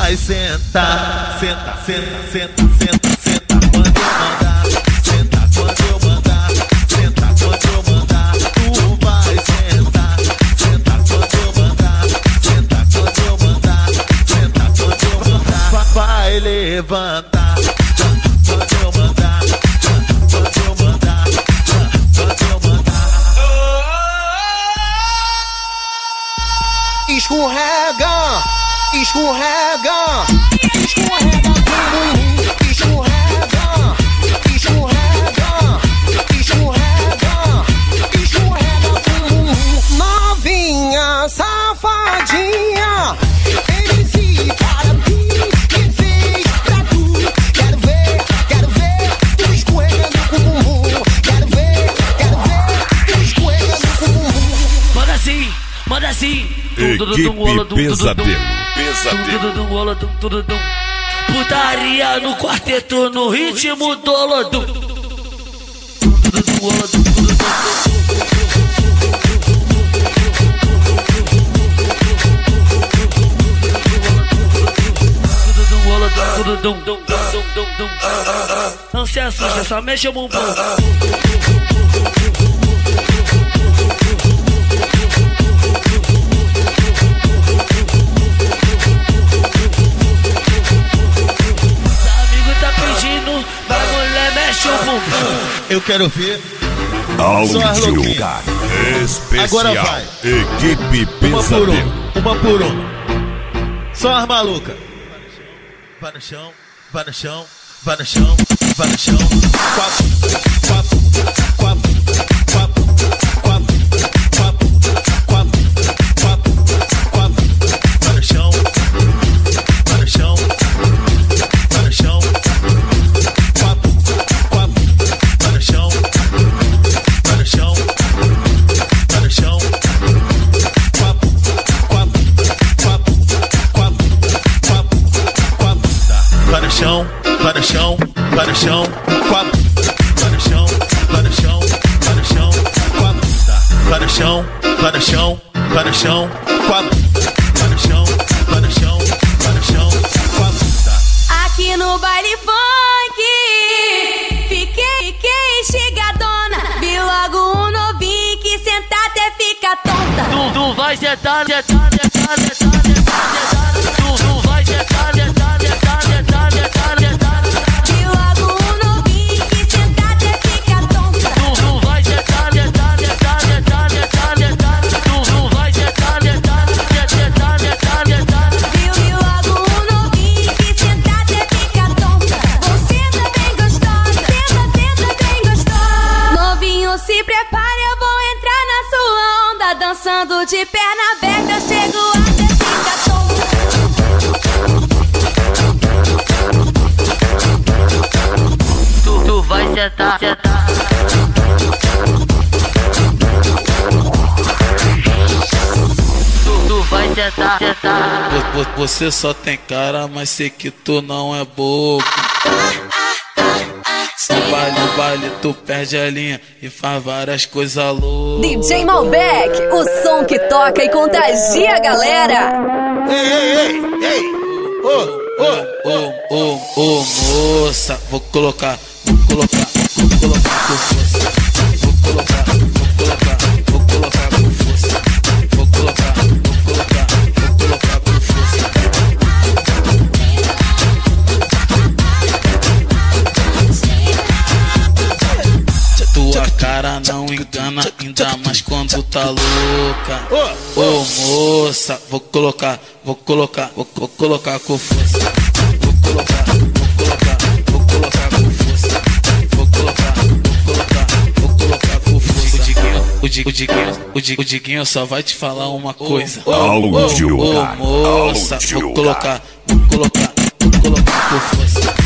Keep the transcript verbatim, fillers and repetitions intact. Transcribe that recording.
vai sentar. Senta, senta, senta, senta, senta quando eu mandar. Senta quando eu mandar. Senta quando eu mandar. Tu vai sentar. Senta quando eu mandar. Senta quando eu mandar. Senta quando eu mandar. Vai levantar. Quando eu mandar. Quando eu mandar. Quando eu mandar. Escorrega, escorrega, escorrega, escorrega, escorrega, escorrega, escorrega, novinha, safadinha, ele se para mim e fez pra tu. Quero ver, quero ver tu escorregando com o bumbum. Quero ver, quero ver tu escorregando com o bumbum. Manda assim, manda assim. Equipe Pesadelo, Pesadelo. Putaria no quarteto, no ritmo do Olodum. Não se assusta, só mexe o bumbum. Eu quero ver. Áudio especial. Agora vai. Equipe Uma por Pesadelo. uma, uma por uma. Só as malucas. Vai no chão, vai no chão, vai no chão, vai no chão. Quatro, quatro, quatro, quatro, quatro, quatro, quatro, quatro, quatro. Vai no chão, vai no chão, vai no chão. Vai no chão, vai no chão, vai no chão, quatro. Vai no chão, vai no chão, vai no chão, quatro. Vai no chão, vai no chão, vai no chão, quatro. Vai no chão, vai no chão, vai no chão, quatro. Aqui no baile funk, fiquei, fiquei chegadona. Vi logo um novinho que senta até fica tonta. Tu, tu vai sentar, sentar, sentar, sentar, sentar, sentar. Tu, tu vai sentar, sentar, sentar, sentar, sentar, sentar. Vi logo um novinho que senta até fica tonta. Tu, tu vai sentar, sentar, sentar, sentar, sentar, sentar. Tu, tu vai sentar, sentar, sentar, sentar, sentar. Vi logo um novinho que senta até fica tonta. Você tá bem gostosa, senta, senta bem gostosa. Novinho, se prepare, eu vou entrar na sua onda. Dançando de perna aberta, eu chego até fica tonta. Tu, tu vai sentar, sentar. Tu, tu vai sentar, sentar. Você só tem cara, mas sei que tu não é bobo. No baile, no baile, tu perde a linha e faz várias coisas loucas. D J Malbec, o som que toca e contagia a galera. Ei, ei, ei, ei. Ô, ô, Ô, ô, ô, moça, vou colocar, vou colocar, vou colocar com força. Vou colocar, vou colocar, vou colocar com força. Vou colocar, vou colocar, vou colocar com força. Tua cara não engana, ainda mais quando tá louca. Ô moça, vou colocar, vou colocar, vou, vou colocar com força. Vou colocar, vou colocar, vou colocar com força. Vou colocar, vou colocar, vou colocar com força. O Diguinho, o Diguinho, o Diguinho, o Diguinho, o Diguinho só vai te falar uma coisa. Áudio, Ô moça, vou colocar, vou colocar, vou colocar com força.